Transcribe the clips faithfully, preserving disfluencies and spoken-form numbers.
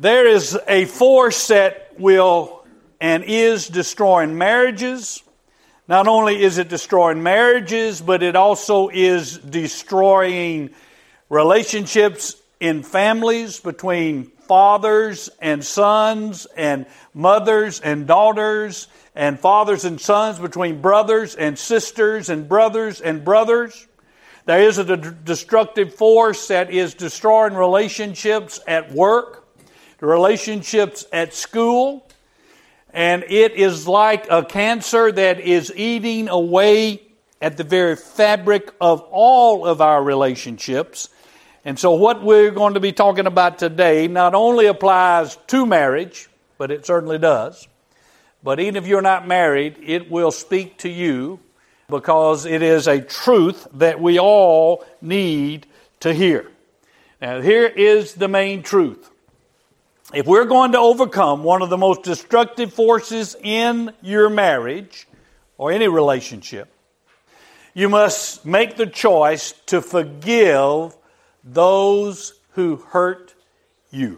There is a force that will and is destroying marriages. Not only is it destroying marriages, but it also is destroying relationships in families between fathers and sons and mothers and daughters and fathers and sons, between brothers and sisters and brothers and brothers. There is a destructive force that is destroying relationships at work, relationships at school, and it is like a cancer that is eating away at the very fabric of all of our relationships. And so what we're going to be talking about today not only applies to marriage, but it certainly does, but even if you're not married, it will speak to you because it is a truth that we all need to hear. Now, here is the main truth. If we're going to overcome one of the most destructive forces in your marriage or any relationship, you must make the choice to forgive those who hurt you.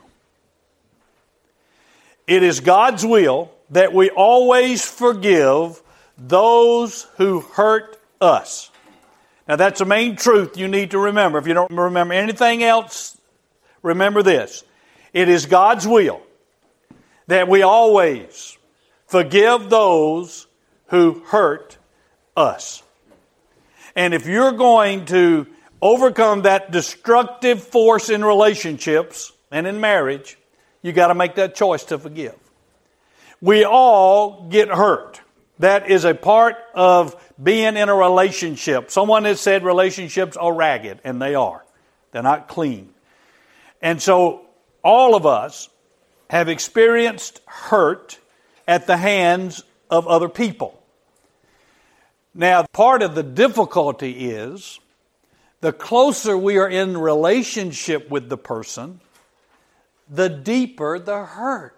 It is God's will that we always forgive those who hurt us. Now that's the main truth you need to remember. If you don't remember anything else, remember this. It is God's will that we always forgive those who hurt us. And if you're going to overcome that destructive force in relationships and in marriage, you got to make that choice to forgive. We all get hurt. That is a part of being in a relationship. Someone has said relationships are ragged, and they are. They're not clean. And so all of us have experienced hurt at the hands of other people. Now, part of the difficulty is the closer we are in relationship with the person, the deeper the hurt.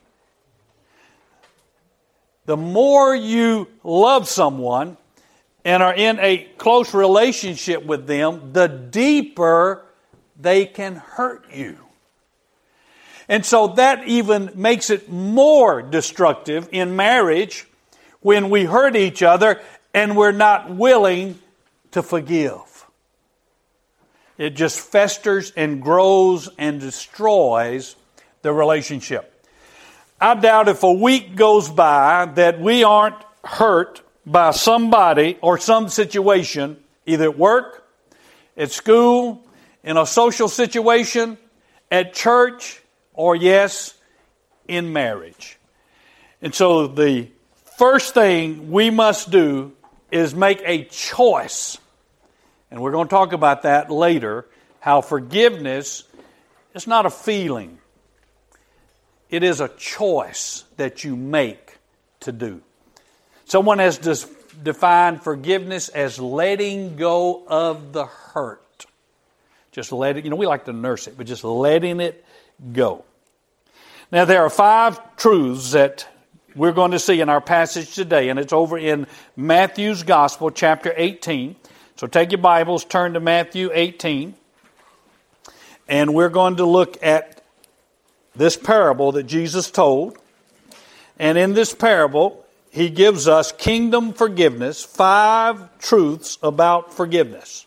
The more you love someone and are in a close relationship with them, the deeper they can hurt you. And so that even makes it more destructive in marriage when we hurt each other and we're not willing to forgive. It just festers and grows and destroys the relationship. I doubt if a week goes by that we aren't hurt by somebody or some situation, either at work, at school, in a social situation, at church, or yes, in marriage. And so the first thing we must do is make a choice. And we're going to talk about that later, how forgiveness is not a feeling. It is a choice that you make to do. Someone has dis- defined forgiveness as letting go of the hurt. Just letting, you know, we like to nurse it, but just letting it go. Now, there are five truths that we're going to see in our passage today, and it's over in Matthew's Gospel, chapter eighteen. So take your Bibles, turn to Matthew eighteen, and we're going to look at this parable that Jesus told. And in this parable, He gives us kingdom forgiveness, five truths about forgiveness.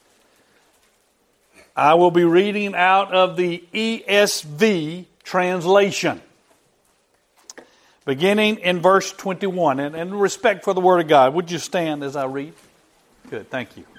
I will be reading out of the E S V translation, beginning in verse twenty-one. And in respect for the Word of God, would you stand as I read? Good, thank you.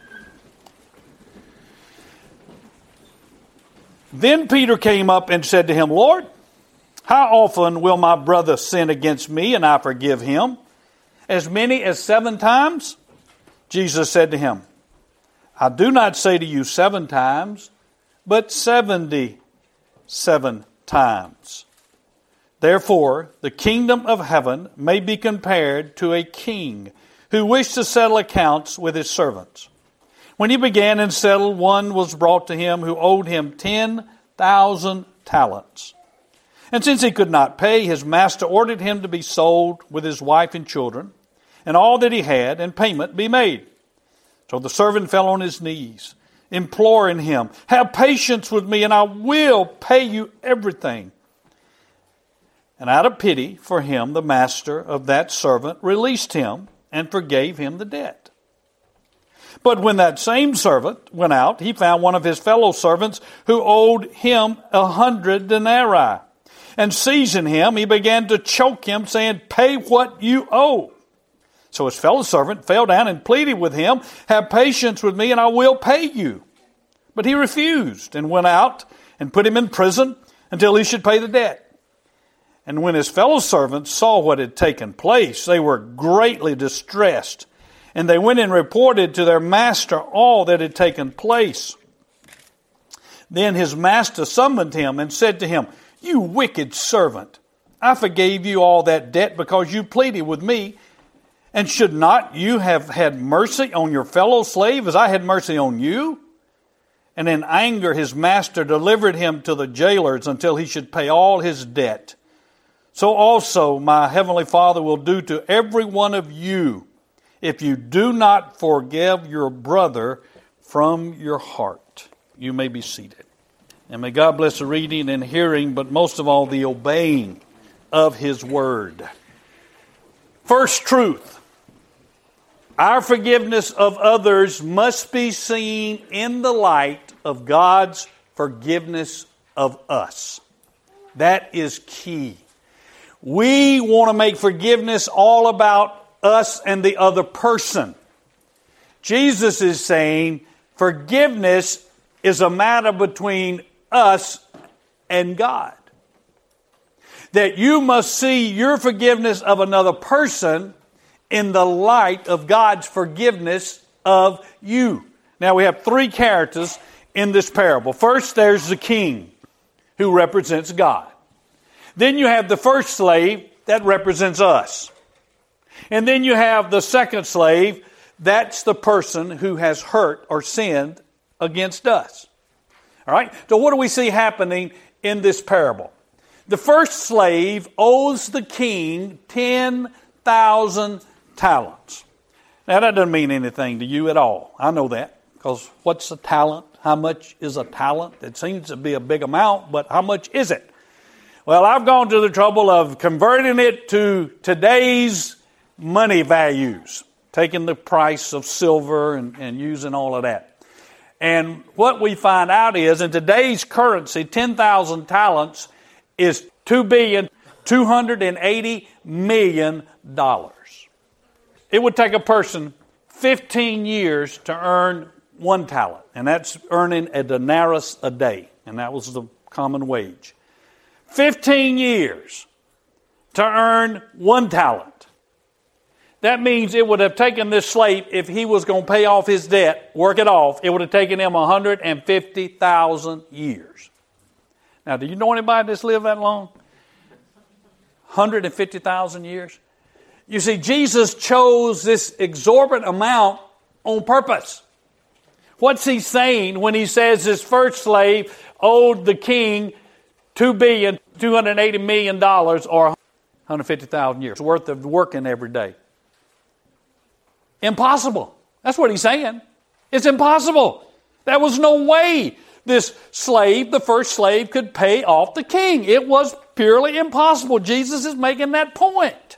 Then Peter came up and said to him, Lord, how often will my brother sin against me and I forgive him? As many as seven times? Jesus said to him, I do not say to you seven times, but seventy-seven times. Therefore, the kingdom of heaven may be compared to a king who wished to settle accounts with his servants. When he began and settled, one was brought to him who owed him ten thousand talents. And since he could not pay, his master ordered him to be sold with his wife and children, and all that he had, and payment be made. So the servant fell on his knees, imploring him, have patience with me, and I will pay you everything. And out of pity for him, the master of that servant released him and forgave him the debt. But when that same servant went out, he found one of his fellow servants who owed him a hundred denarii. And seizing him, he began to choke him, saying, "Pay what you owe." So his fellow servant fell down and pleaded with him, "Have patience with me, and I will pay you." But he refused and went out and put him in prison until he should pay the debt. And when his fellow servants saw what had taken place, they were greatly distressed. And they went and reported to their master all that had taken place. Then his master summoned him and said to him, "You wicked servant, I forgave you all that debt because you pleaded with me. And should not you have had mercy on your fellow slave as I had mercy on you?" And in anger his master delivered him to the jailers until he should pay all his debt. So also my heavenly Father will do to every one of you if you do not forgive your brother from your heart. You may be seated. And may God bless the reading and hearing, but most of all the obeying of His Word. First truth. Our forgiveness of others must be seen in the light of God's forgiveness of us. That is key. We want to make forgiveness all about us and the other person. Jesus is saying forgiveness is a matter between us and God. That you must see your forgiveness of another person in the light of God's forgiveness of you. Now we have three characters in this parable. First, there's the king who represents God. Then you have the first slave that represents us. And then you have the second slave, that's the person who has hurt or sinned against us. All right? So what do we see happening in this parable? The first slave owes the king ten thousand talents. Now that doesn't mean anything to you at all. I know that. Because what's a talent? How much is a talent? It seems to be a big amount, but how much is it? Well, I've gone to the trouble of converting it to today's money values, taking the price of silver and, and using all of that. And what we find out is, in today's currency, ten thousand talents is two billion two hundred eighty million dollars. It would take a person fifteen years to earn one talent, and that's earning a denarius a day, and that was the common wage. fifteen years to earn one talent. That means it would have taken this slave, if he was going to pay off his debt, work it off, it would have taken him one hundred fifty thousand years. Now, do you know anybody that's lived that long? one hundred fifty thousand years? You see, Jesus chose this exorbitant amount on purpose. What's he saying when he says his first slave owed the king two billion two hundred eighty million dollars or one hundred fifty thousand years worth of working every day? Impossible. That's what he's saying. It's impossible. There was no way this slave, the first slave, could pay off the king. It was purely impossible. Jesus is making that point.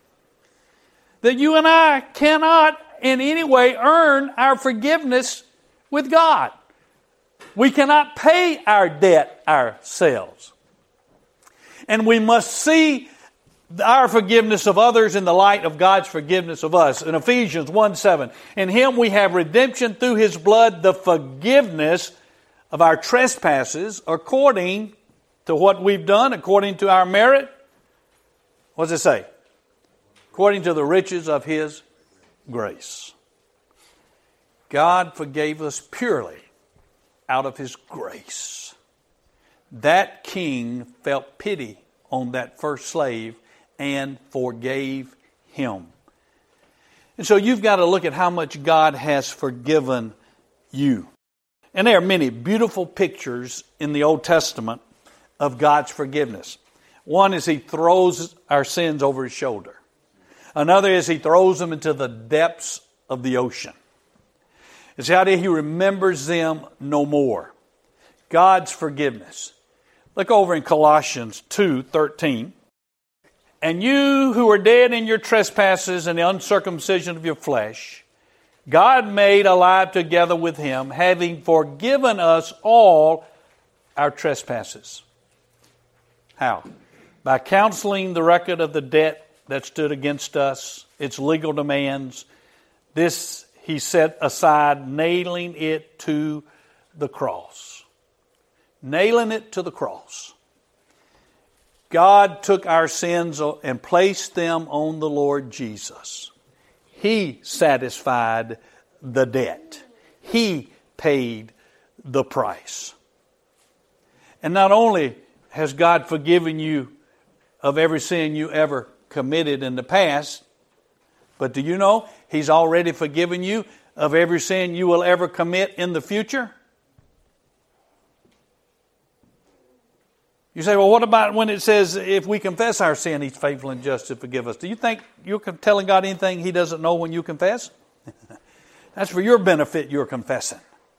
That you and I cannot in any way earn our forgiveness with God. We cannot pay our debt ourselves. And we must see our forgiveness of others in the light of God's forgiveness of us. In Ephesians one seven, in Him we have redemption through His blood, the forgiveness of our trespasses according to what we've done, according to our merit. What does it say? According to the riches of His grace. God forgave us purely out of His grace. That king felt pity on that first slave and forgave him. And so you've got to look at how much God has forgiven you. And there are many beautiful pictures in the Old Testament of God's forgiveness. One is He throws our sins over His shoulder. Another is He throws them into the depths of the ocean. It's how He remembers them no more. God's forgiveness. Look over in Colossians two thirteen. And you who are dead in your trespasses and the uncircumcision of your flesh, God made alive together with him, having forgiven us all our trespasses. How? By canceling the record of the debt that stood against us, its legal demands. This he set aside, nailing it to the cross. Nailing it to the cross. God took our sins and placed them on the Lord Jesus. He satisfied the debt. He paid the price. And not only has God forgiven you of every sin you ever committed in the past, but do you know He's already forgiven you of every sin you will ever commit in the future? You say, well, what about when it says if we confess our sin, He's faithful and just to forgive us? Do you think you're telling God anything He doesn't know when you confess? That's for your benefit you're confessing.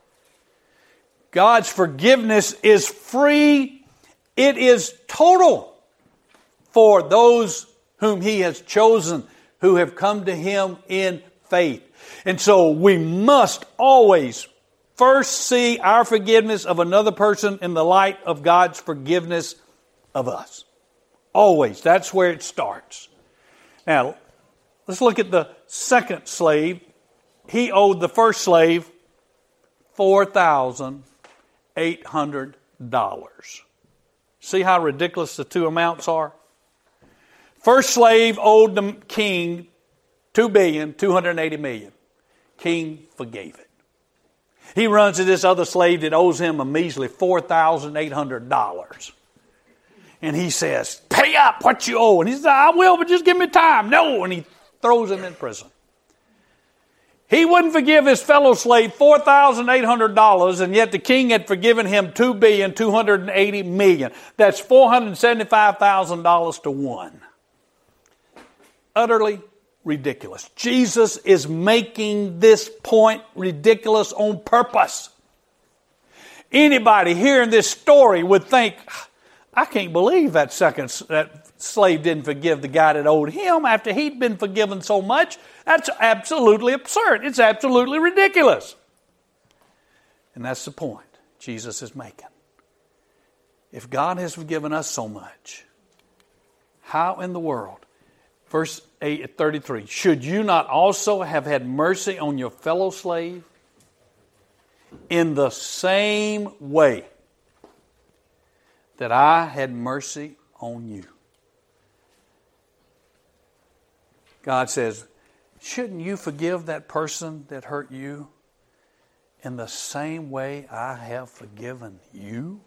God's forgiveness is free. It is total for those whom He has chosen, who have come to Him in faith. And so we must always first see our forgiveness of another person in the light of God's forgiveness of us. Always. That's where it starts. Now, let's look at the second slave. He owed the first slave four thousand eight hundred dollars. See how ridiculous the two amounts are? First slave owed the king two billion two hundred eighty million dollars. King forgave it. He runs to this other slave that owes him a measly four thousand eight hundred dollars. And he says, pay up what you owe. And he says, I will, but just give me time. No. And he throws him in prison. He wouldn't forgive his fellow slave four thousand eight hundred dollars, and yet the king had forgiven him two billion two hundred eighty million dollars. That's four hundred seventy-five thousand dollars to one. Utterly ridiculous. Jesus is making this point ridiculous on purpose. Anybody hearing this story would think, I can't believe that second that slave didn't forgive the guy that owed him after he'd been forgiven so much. That's absolutely absurd. It's absolutely ridiculous. And that's the point Jesus is making. If God has forgiven us so much, how in the world, verse eight, thirty-three, should you not also have had mercy on your fellow slave in the same way that I had mercy on you? God says, shouldn't you forgive that person that hurt you in the same way I have forgiven you?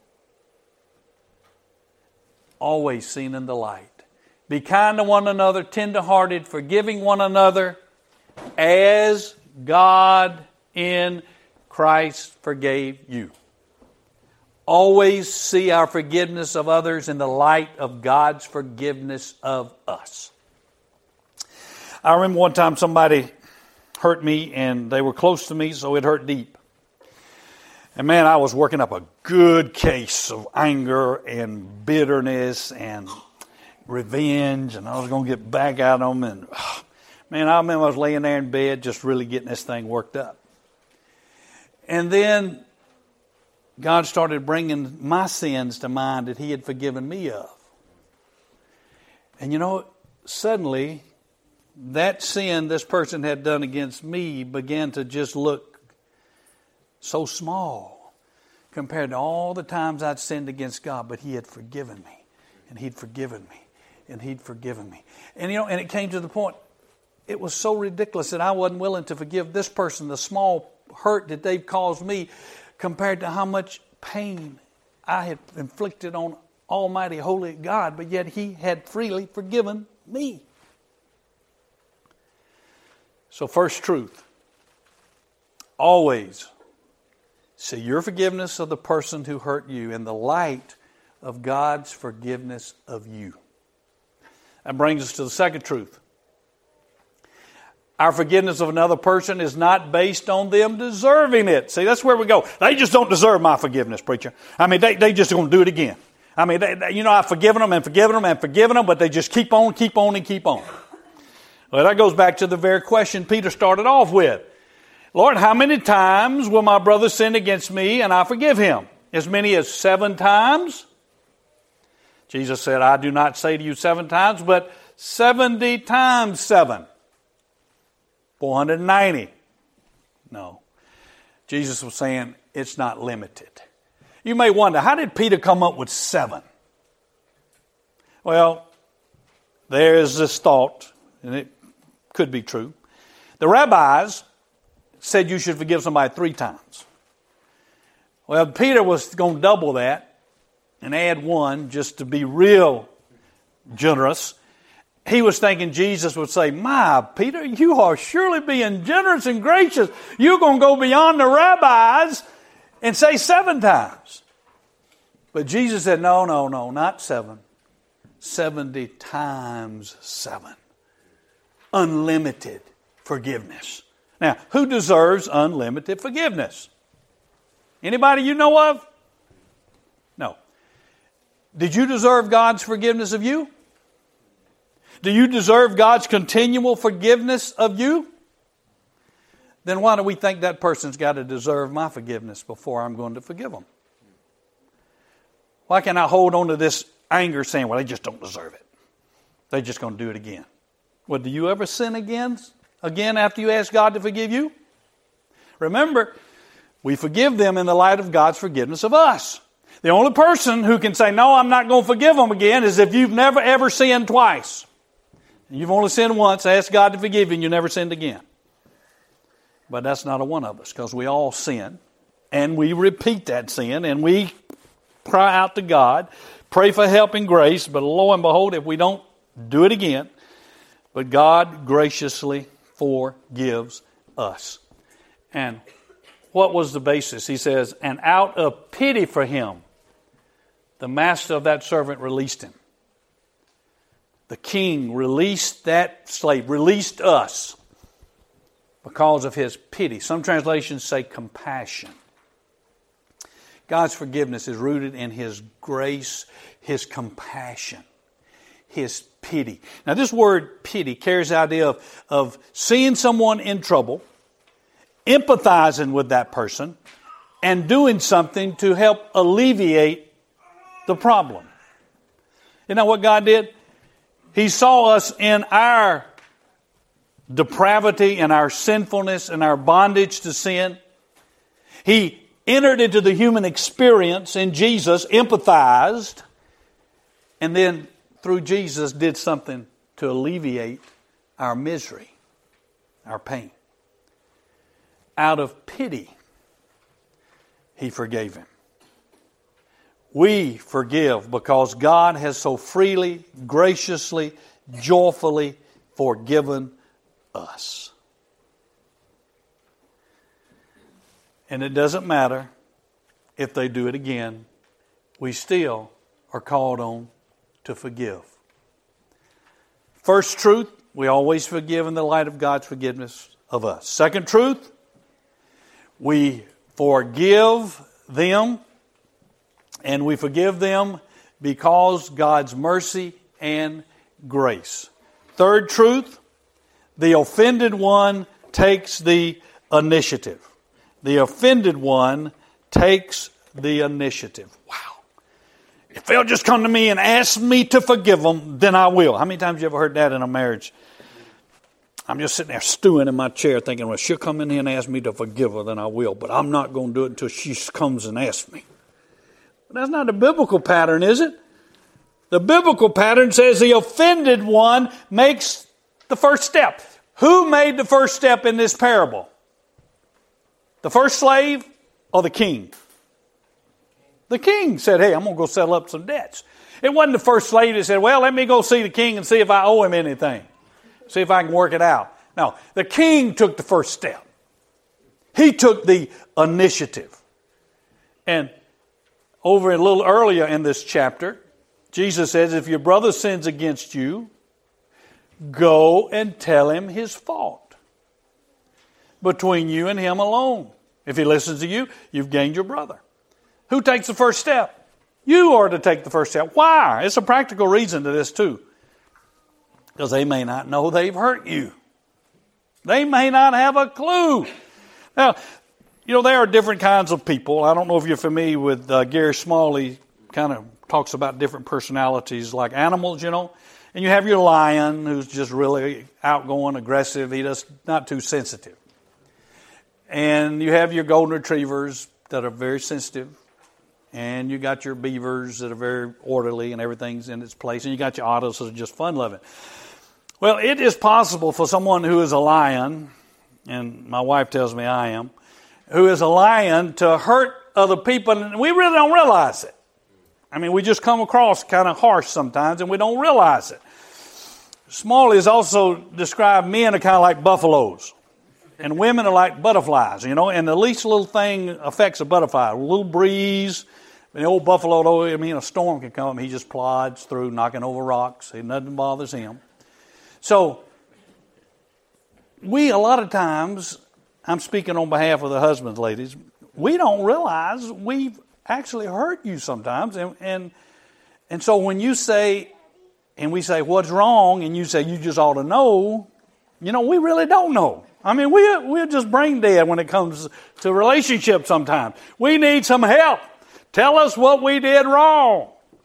Always seen in the light. Be kind to one another, tender-hearted, forgiving one another, as God in Christ forgave you. Always see our forgiveness of others in the light of God's forgiveness of us. I remember one time somebody hurt me, and they were close to me, so it hurt deep. And man, I was working up a good case of anger and bitterness and revenge, and I was going to get back at them. And oh, man, I remember I was laying there in bed just really getting this thing worked up. And then God started bringing my sins to mind that He had forgiven me of. And you know, suddenly that sin this person had done against me began to just look so small compared to all the times I'd sinned against God. But He had forgiven me, and He'd forgiven me, and He'd forgiven me. And you know, and it came to the point, it was so ridiculous that I wasn't willing to forgive this person the small hurt that they've caused me compared to how much pain I had inflicted on Almighty Holy God, but yet He had freely forgiven me. So first truth, always see your forgiveness of the person who hurt you in the light of God's forgiveness of you. That brings us to the second truth. Our forgiveness of another person is not based on them deserving it. See, that's where we go. They just don't deserve my forgiveness, preacher. I mean, they, they just going to do it again. I mean, they, they, you know, I've forgiven them and forgiven them and forgiven them, but they just keep on, keep on, and keep on. Well, that goes back to the very question Peter started off with. Lord, how many times will my brother sin against me and I forgive him? As many as seven times? Jesus said, I do not say to you seven times, but seventy times seven. four hundred ninety. No. Jesus was saying it's not limited. You may wonder, how did Peter come up with seven? Well, there is this thought, and it could be true. The rabbis said you should forgive somebody three times. Well, Peter was going to double that and add one just to be real generous. He was thinking Jesus would say, my, Peter, you are surely being generous and gracious. You're going to go beyond the rabbis and say seven times. But Jesus said, no, no, no, not seven. Seventy times seven. Unlimited forgiveness. Now, who deserves unlimited forgiveness? Anybody you know of? No. Did you deserve God's forgiveness of you? Do you deserve God's continual forgiveness of you? Then why do we think that person's got to deserve my forgiveness before I'm going to forgive them? Why can I hold on to this anger saying, well, they just don't deserve it. They're just going to do it again. Well, do you ever sin again, again after you ask God to forgive you? Remember, we forgive them in the light of God's forgiveness of us. The only person who can say, no, I'm not going to forgive them again, is if you've never ever sinned twice. You've only sinned once, ask God to forgive you, and you never sinned again. But that's not a one of us, because we all sin, and we repeat that sin, and we cry out to God, pray for help and grace, but lo and behold, if we don't do it again, but God graciously forgives us. And what was the basis? He says, and out of pity for him, the master of that servant released him. The king released that slave, released us because of his pity. Some translations say compassion. God's forgiveness is rooted in his grace, his compassion, his pity. Now this word pity carries the idea of, of seeing someone in trouble, empathizing with that person, and doing something to help alleviate the problem. You know what God did? He saw us in our depravity and our sinfulness and our bondage to sin. He entered into the human experience in Jesus, empathized, and then through Jesus did something to alleviate our misery, our pain. Out of pity, he forgave him. We forgive because God has so freely, graciously, joyfully forgiven us. And it doesn't matter if they do it again. We still are called on to forgive. First truth, we always forgive in the light of God's forgiveness of us. Second truth, we forgive them, and we forgive them because God's mercy and grace. Third truth, the offended one takes the initiative. The offended one takes the initiative. Wow. If they'll just come to me and ask me to forgive them, then I will. How many times have you ever heard that in a marriage? I'm just sitting there stewing in my chair thinking, well, she'll come in here and ask me to forgive her, then I will. But I'm not going to do it until she comes and asks me. But that's not the biblical pattern, is it? The biblical pattern says the offended one makes the first step. Who made the first step in this parable? The first slave or the king? The king said, hey, I'm going to go settle up some debts. It wasn't the first slave that said, well, let me go see the king and see if I owe him anything. See if I can work it out. No, the king took the first step. He took the initiative. And over a little earlier in this chapter, Jesus says, if your brother sins against you, go and tell him his fault. Between you and him alone. If he listens to you, you've gained your brother. Who takes the first step? You are to take the first step. Why? It's a practical reason to this too. Because they may not know they've hurt you. They may not have a clue. Now, you know, there are different kinds of people. I don't know if you're familiar with uh, Gary Smalley, kind of talks about different personalities like animals, you know. And you have your lion who's just really outgoing, aggressive. He does not too sensitive. And you have your golden retrievers that are very sensitive. And you got your beavers that are very orderly and everything's in its place. And you got your otters that are just fun-loving. Well, it is possible for someone who is a lion, and my wife tells me I am, who is a lion to hurt other people, and we really don't realize it. I mean, we just come across kind of harsh sometimes, and we don't realize it. Smalley has also described men are kind of like buffaloes, and women are like butterflies, you know, and the least little thing affects a butterfly. A little breeze, the old buffalo, though, I mean, a storm can come, he just plods through, knocking over rocks. Nothing bothers him. So, we, a lot of times, I'm speaking on behalf of the husbands, ladies, we don't realize we've actually hurt you sometimes. And, and, and so when you say, and we say, what's wrong? And you say, you just ought to know. You know, we really don't know. I mean, we, we're just brain dead when it comes to relationships sometimes. We need some help. Tell us what we did wrong.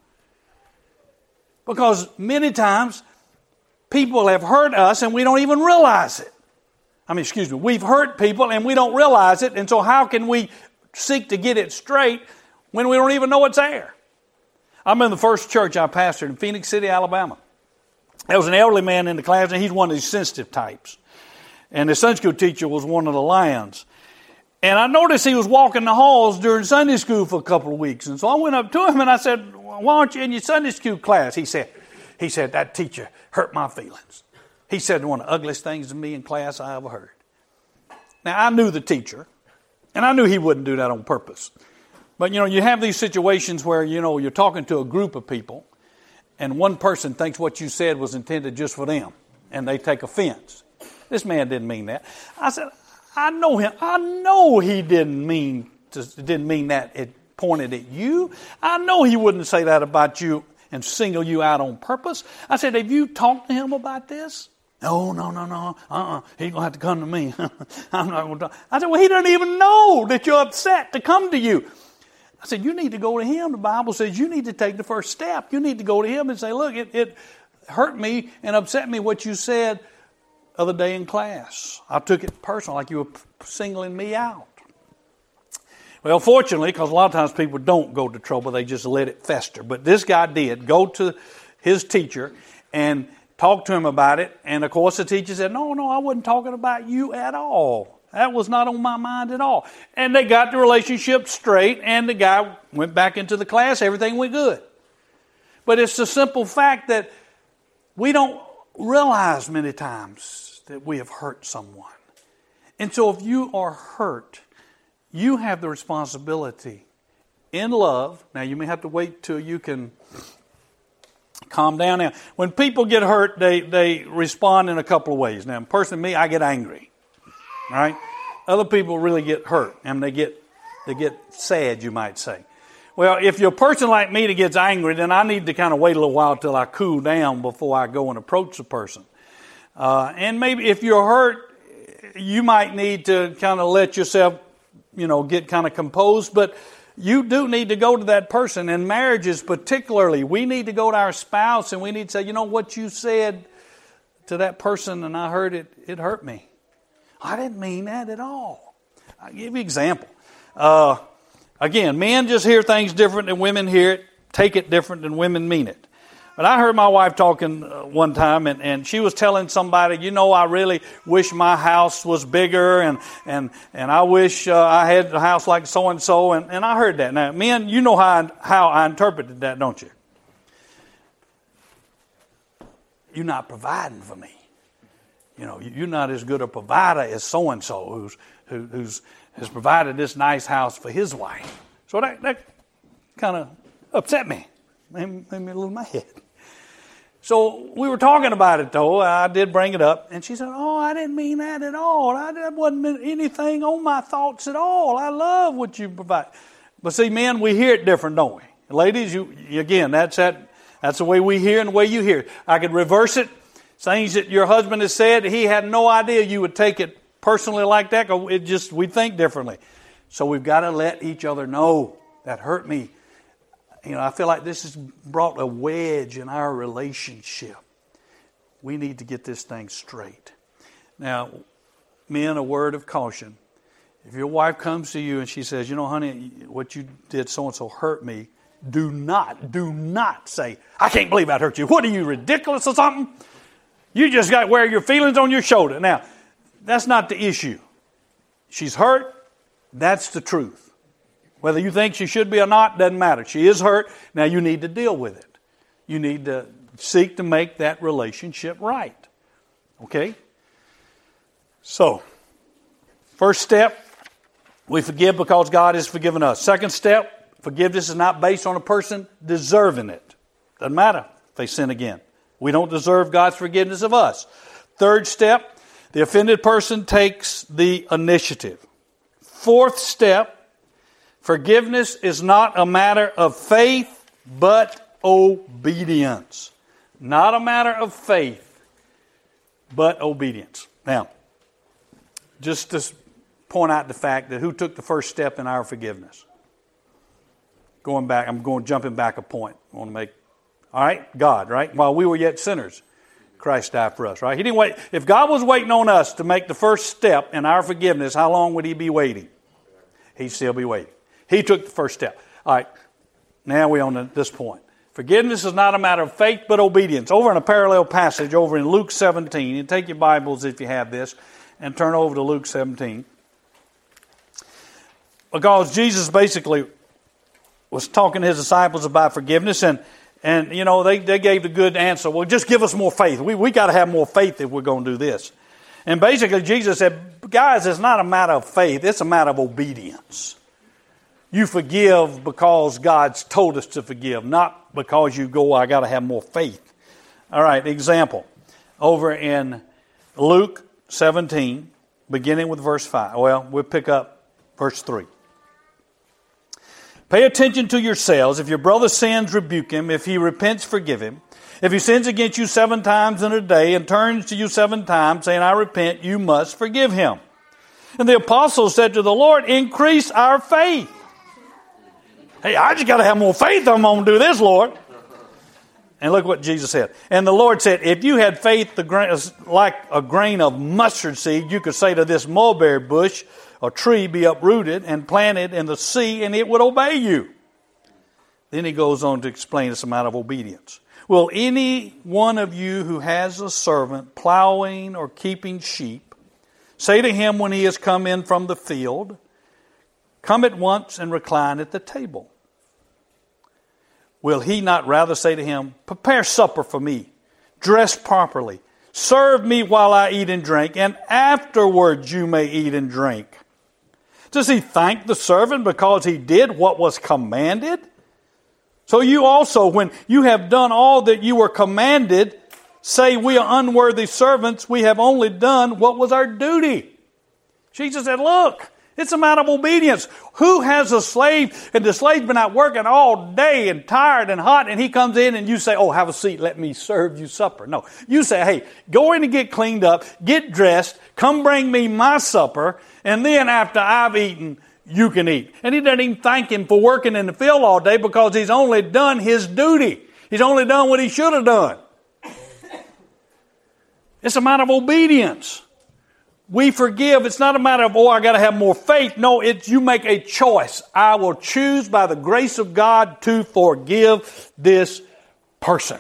Because many times, people have hurt us and we don't even realize it. I mean, excuse me, we've hurt people and we don't realize it. And so how can we seek to get it straight when we don't even know it's there? I'm in the first church I pastored in Phoenix City, Alabama. There was an elderly man in the class, and he's one of these sensitive types. And the Sunday school teacher was one of the lions. And I noticed he was walking the halls during Sunday school for a couple of weeks. And so I went up to him and I said, why aren't you in your Sunday school class? He said, he said, that teacher hurt my feelings. He said one of the ugliest things to me in class I ever heard. Now, I knew the teacher, and I knew he wouldn't do that on purpose. But, you know, you have these situations where, you know, you're talking to a group of people, and one person thinks what you said was intended just for them, and they take offense. This man didn't mean that. I said, I know him. I know he didn't mean to, didn't mean that it pointed at you. I know he wouldn't say that about you and single you out on purpose. I said, have you talked to him about this? No, no, no, no. Uh-uh. He's going to have to come to me. I'm not going to talk. I said, well, he doesn't even know that you're upset to come to you. I said, you need to go to him. The Bible says you need to take the first step. You need to go to him and say, look, it, it hurt me and upset me what you said the other day in class. I took it personal, like you were singling me out. Well, fortunately, because a lot of times people don't go to trouble, they just let it fester. But this guy did go to his teacher and talk to him about it. And, of course, the teacher said, no, no, I wasn't talking about you at all. That was not on my mind at all. And they got the relationship straight, and the guy went back into the class. Everything went good. But it's the simple fact that we don't realize many times that we have hurt someone. And so if you are hurt, you have the responsibility in love. Now, you may have to wait till you can calm down. Now, when people get hurt, they, they respond in a couple of ways. Now, personally, me, I get angry. All right? Other people really get hurt, and they get they get sad, you might say. Well, if you're a person like me that gets angry, then I need to kind of wait a little while till I cool down before I go and approach the person. Uh, and maybe if you're hurt, you might need to kind of let yourself, you know, get kind of composed. But you do need to go to that person. In marriages particularly, we need to go to our spouse and we need to say, you know, what you said to that person and I heard it, it hurt me. I didn't mean that at all. I'll give you an example. Uh, again, men just hear things different than women hear it, take it different than women mean it. But I heard my wife talking uh, one time, and, and she was telling somebody, you know, I really wish my house was bigger, and and, and I wish uh, I had a house like so-and-so, and, and I heard that. Now, men, you know how I, how I interpreted that, don't you? You're not providing for me. You know, you're not as good a provider as so-and-so who's, who, who's has provided this nice house for his wife. So that, that kind of upset me. Made, made me lose my head. So we were talking about it, though. I did bring it up. And she said, oh, I didn't mean that at all. I, that wasn't anything on my thoughts at all. I love what you provide. But see, men, we hear it different, don't we? Ladies, you again, that's that, that's the way we hear and the way you hear. I could reverse it. Things that your husband has said, he had no idea you would take it personally like that. It just, we think differently. So we've got to let each other know that hurt me. You know, I feel like this has brought a wedge in our relationship. We need to get this thing straight. Now, men, a word of caution. If your wife comes to you and she says, you know, honey, what you did so-and-so hurt me, do not, do not say, I can't believe I hurt you. What are you, ridiculous or something? You just got to wear your feelings on your shoulder. Now, that's not the issue. She's hurt. That's the truth. Whether you think she should be or not, doesn't matter. She is hurt. Now you need to deal with it. You need to seek to make that relationship right. Okay? So, first step, we forgive because God has forgiven us. Second step, forgiveness is not based on a person deserving it. Doesn't matter if they sin again. We don't deserve God's forgiveness of us. Third step, the offended person takes the initiative. Fourth step, forgiveness is not a matter of faith, but obedience. Not a matter of faith, but obedience. Now, just to point out the fact that who took the first step in our forgiveness? Going back, I'm going jumping back a point. I want to make, all right, God, right? While we were yet sinners, Christ died for us, right? He didn't wait. If God was waiting on us to make the first step in our forgiveness, how long would He be waiting? He'd still be waiting. He took the first step. All right, now we're on this point. Forgiveness is not a matter of faith, but obedience. Over in a parallel passage, over in Luke seventeen, and take your Bibles if you have this, and turn over to Luke seventeen. Because Jesus basically was talking to His disciples about forgiveness, and, and you know, they, they gave the good answer. Well, just give us more faith. We we got to have more faith if we're going to do this. And basically Jesus said, guys, it's not a matter of faith, it's a matter of obedience. You forgive because God's told us to forgive, not because you go, I got to have more faith. All right, example. Over in Luke seventeen, beginning with verse five. Well, we'll pick up verse three. Pay attention to yourselves. If your brother sins, rebuke him. If he repents, forgive him. If he sins against you seven times in a day and turns to you seven times, saying, I repent, you must forgive him. And the apostles said to the Lord, increase our faith. Hey, I just got to have more faith. I'm going to do this, Lord. And look what Jesus said. And the Lord said, if you had faith like a grain of mustard seed, you could say to this mulberry bush, a tree, be uprooted and planted in the sea, and it would obey you. Then he goes on to explain this amount of obedience. Will any one of you who has a servant plowing or keeping sheep say to him when he has come in from the field, come at once and recline at the table? Will he not rather say to him, prepare supper for me, dress properly, serve me while I eat and drink, and afterwards you may eat and drink? Does he thank the servant because he did what was commanded? So you also, when you have done all that you were commanded, say we are unworthy servants, we have only done what was our duty. Jesus said, look, it's a matter of obedience. Who has a slave and the slave's been out working all day and tired and hot, and he comes in and you say, oh, have a seat, let me serve you supper. No, you say, hey, go in and get cleaned up, get dressed, come bring me my supper, and then after I've eaten, you can eat. And he doesn't even thank him for working in the field all day because he's only done his duty. He's only done what he should have done. It's a matter of obedience. We forgive. It's not a matter of, oh, I got to have more faith. No, it's you make a choice. I will choose by the grace of God to forgive this person.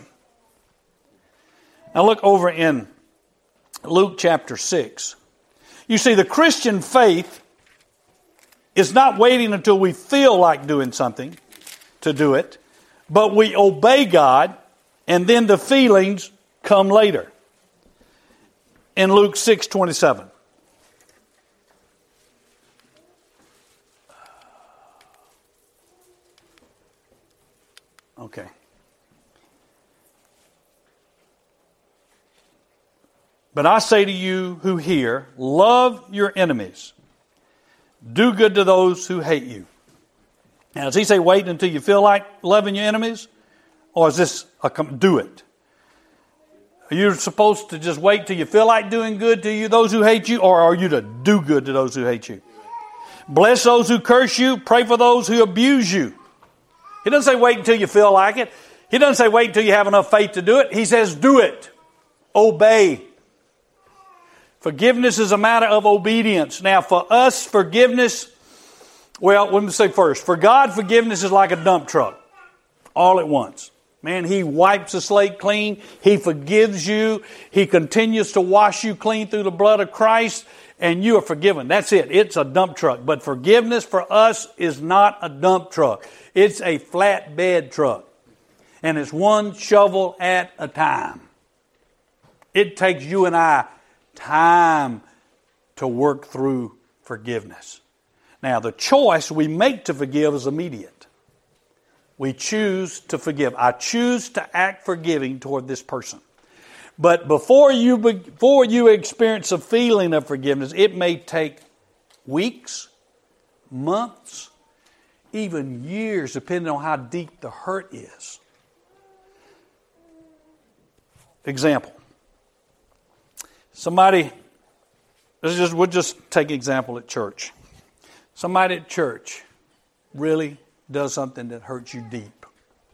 Now look over in Luke chapter six. You see, the Christian faith is not waiting until we feel like doing something to do it, but we obey God, and then the feelings come later. In Luke six twenty-seven. Okay. But I say to you who hear, love your enemies. Do good to those who hate you. Now, does he say wait until you feel like loving your enemies? Or is this a do it? Are you supposed to just wait till you feel like doing good to you, those who hate you? Or are you to do good to those who hate you? Bless those who curse you. Pray for those who abuse you. He doesn't say wait until you feel like it. He doesn't say wait until you have enough faith to do it. He says do it. Obey. Forgiveness is a matter of obedience. Now, for us, forgiveness, well, let me say first, for God, forgiveness is like a dump truck, all at once. Man, He wipes the slate clean. He forgives you. He continues to wash you clean through the blood of Christ, and you are forgiven. That's it. It's a dump truck. But forgiveness for us is not a dump truck. It's a flatbed truck, and it's one shovel at a time. It takes you and I time to work through forgiveness. Now, the choice we make to forgive is immediate. We choose to forgive. I choose to act forgiving toward this person. But before you before you experience a feeling of forgiveness, it may take weeks, months, even years, depending on how deep the hurt is. Example. Somebody, let's just, we'll just take an example at church. Somebody at church really does something that hurts you deep.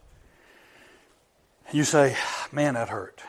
You say, man, that hurt.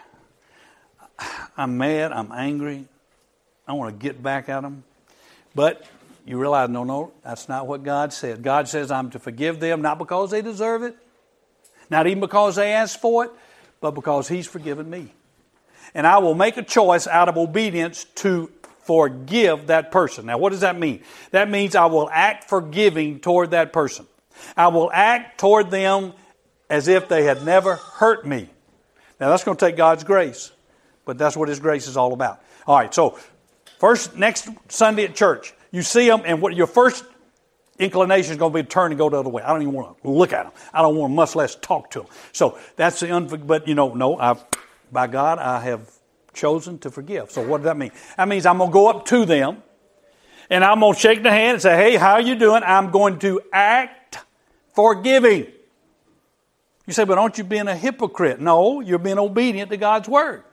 I'm mad, I'm angry, I want to get back at them. But you realize, no, no, that's not what God said. God says I'm to forgive them, not because they deserve it, not even because they asked for it, but because He's forgiven me. And I will make a choice out of obedience to forgive that person. Now, what does that mean? That means I will act forgiving toward that person. I will act toward them as if they had never hurt me. Now, that's going to take God's grace, but that's what His grace is all about. All right, so first, next Sunday at church, you see them, and what your first inclination is going to be to turn and go the other way. I don't even want to look at them. I don't want to much less talk to them. So that's the unforg- but you know, no, I've, by God, I have chosen to forgive. So what does that mean? That means I'm going to go up to them, and I'm going to shake the hand and say, hey, how are you doing? I'm going to act forgiving. You say, but aren't you being a hypocrite? No, you're being obedient to God's word.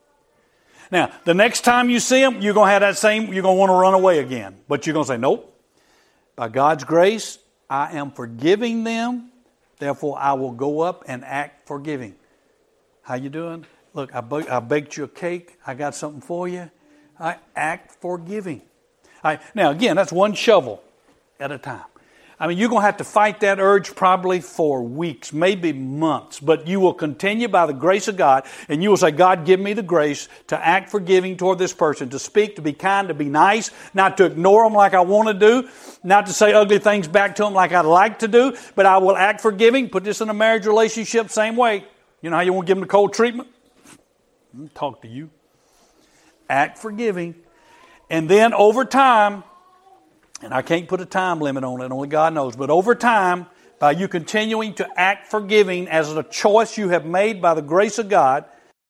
Now, the next time you see them, you're going to have that same, you're going to want to run away again. But you're going to say, nope. By God's grace, I am forgiving them. Therefore, I will go up and act forgiving. How you doing? Look, I, b- I baked you a cake. I got something for you. I act forgiving. I, now, again, that's one shovel at a time. I mean, you're going to have to fight that urge probably for weeks, maybe months. But you will continue by the grace of God, and you will say, God, give me the grace to act forgiving toward this person, to speak, to be kind, to be nice, not to ignore them like I want to do, not to say ugly things back to them like I'd like to do, but I will act forgiving. Put this in a marriage relationship, same way. You know how you want to give them the cold treatment? I'll talk to you. Act forgiving. And then over time, and I can't put a time limit on it, only God knows, but over time, by you continuing to act forgiving as a choice you have made by the grace of God,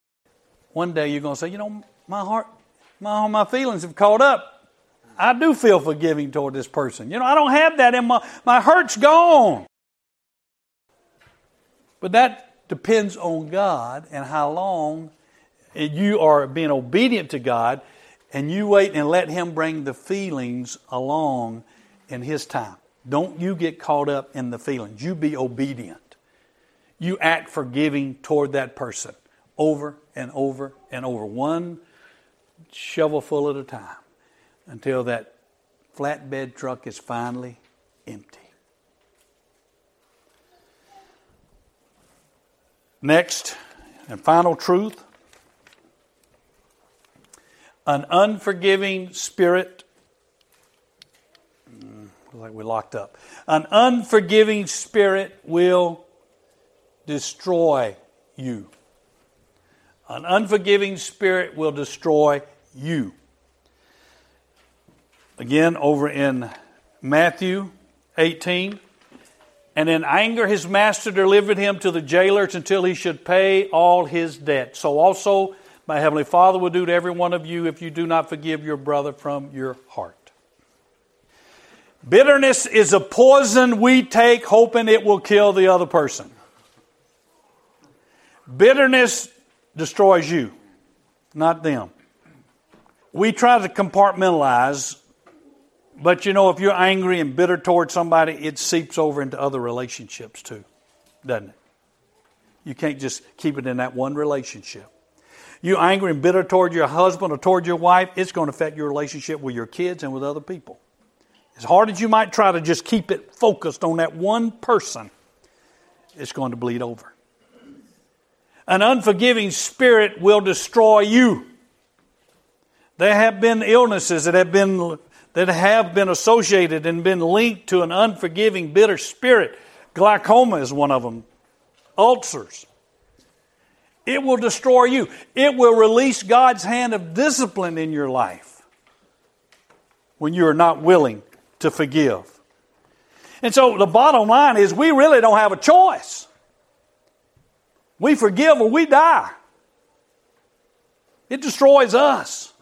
one day you're going to say, you know, my heart, my, my feelings have caught up. I do feel forgiving toward this person. You know, I don't have that in my, my hurt's gone. But that depends on God and how long you are being obedient to God, and you wait and let Him bring the feelings along in His time. Don't you get caught up in the feelings. You be obedient. You act forgiving toward that person over and over and over, one shovelful at a time, until that flatbed truck is finally empty. Next and final truth. An unforgiving spirit, like we're locked up. An unforgiving spirit will destroy you. An unforgiving spirit will destroy you. Again, over in Matthew eighteen. And in anger his master delivered him to the jailers until he should pay all his debt. So also my Heavenly Father will do to every one of you if you do not forgive your brother from your heart. Bitterness is a poison we take hoping it will kill the other person. Bitterness destroys you, not them. We try to compartmentalize, but you know, if you're angry and bitter towards somebody, it seeps over into other relationships too, doesn't it? You can't just keep it in that one relationship. You're angry and bitter toward your husband or toward your wife, it's going to affect your relationship with your kids and with other people. As hard as you might try to just keep it focused on that one person, it's going to bleed over. An unforgiving spirit will destroy you. There have been illnesses that have been that have been associated and been linked to an unforgiving, bitter spirit. Glaucoma is one of them. Ulcers. It will destroy you. It will release God's hand of discipline in your life when you are not willing to forgive. And so the bottom line is we really don't have a choice. We forgive or we die. It destroys us.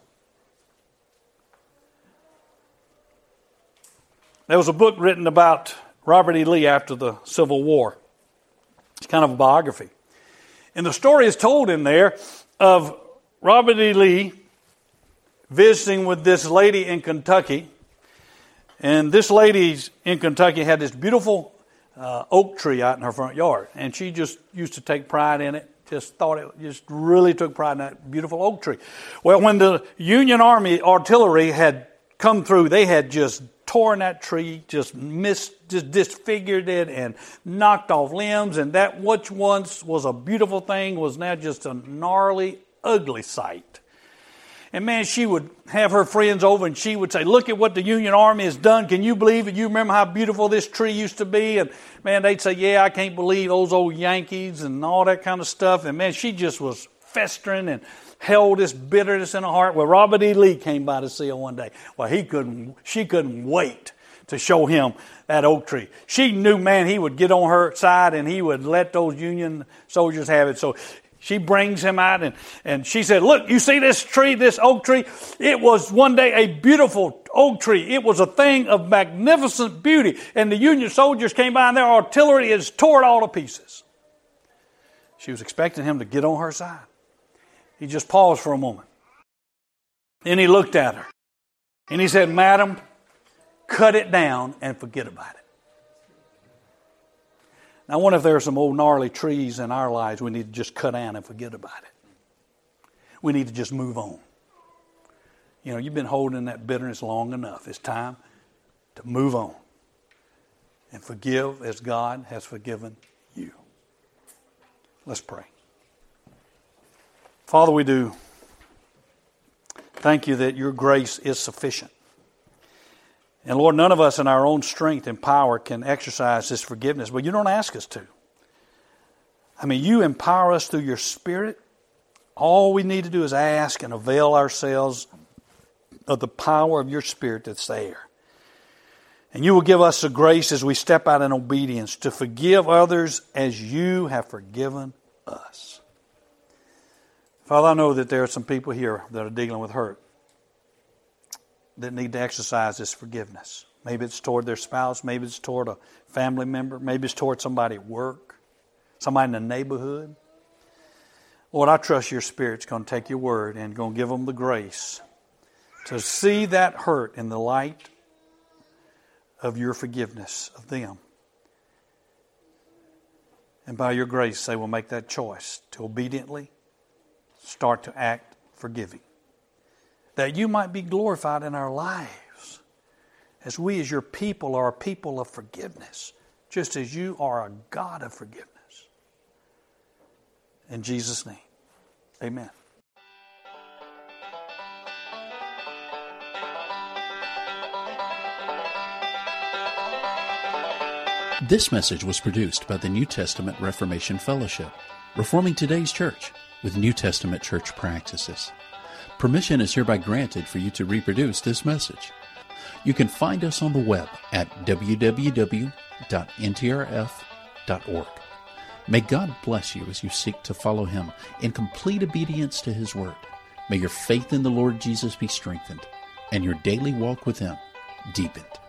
There was a book written about Robert E. Lee after the Civil War. It's kind of a biography. And the story is told in there of Robert E. Lee visiting with this lady in Kentucky. And this lady in Kentucky had this beautiful uh, oak tree out in her front yard. And she just used to take pride in it. Just thought it, just really took pride in that beautiful oak tree. Well, when the Union Army artillery had come through, they had just torn that tree, just missed, just disfigured it and knocked off limbs. And that which once was a beautiful thing was now just a gnarly, ugly sight. And man, she would have her friends over and she would say, look at what the Union Army has done. Can you believe it? You remember how beautiful this tree used to be? And man, they'd say, yeah, I can't believe those old Yankees and all that kind of stuff. And man, she just was festering and held this bitterness in her heart. Well, Robert E. Lee came by to see her one day. Well, he couldn't, she couldn't wait to show him that oak tree. She knew, man, he would get on her side and he would let those Union soldiers have it. So she brings him out and, and she said, look, you see this tree, this oak tree? It was one day a beautiful oak tree. It was a thing of magnificent beauty. And the Union soldiers came by and their artillery has tore it all to pieces. She was expecting him to get on her side. He just paused for a moment. Then he looked at her. And he said, madam, cut it down and forget about it. Now, I wonder if there are some old gnarly trees in our lives we need to just cut down and forget about it. We need to just move on. You know, you've been holding that bitterness long enough. It's time to move on and forgive as God has forgiven you. Let's pray. Father, we do thank you that your grace is sufficient. And Lord, none of us in our own strength and power can exercise this forgiveness, but you don't ask us to. I mean, you empower us through your Spirit. All we need to do is ask and avail ourselves of the power of your Spirit that's there. And you will give us the grace as we step out in obedience to forgive others as you have forgiven us. Father, I know that there are some people here that are dealing with hurt that need to exercise this forgiveness. Maybe it's toward their spouse. Maybe it's toward a family member. Maybe it's toward somebody at work, somebody in the neighborhood. Lord, I trust your Spirit's going to take your word and going to give them the grace to see that hurt in the light of your forgiveness of them. And by your grace, they will make that choice to obediently start to act forgiving. That you might be glorified in our lives as we as your people are a people of forgiveness, just as you are a God of forgiveness. In Jesus' name, amen. This message was produced by the New Testament Reformation Fellowship, reforming today's church with New Testament church practices. Permission is hereby granted for you to reproduce this message. You can find us on the web at w w w dot n t r f dot org. May God bless you as you seek to follow Him in complete obedience to His Word. May your faith in the Lord Jesus be strengthened and your daily walk with Him deepened.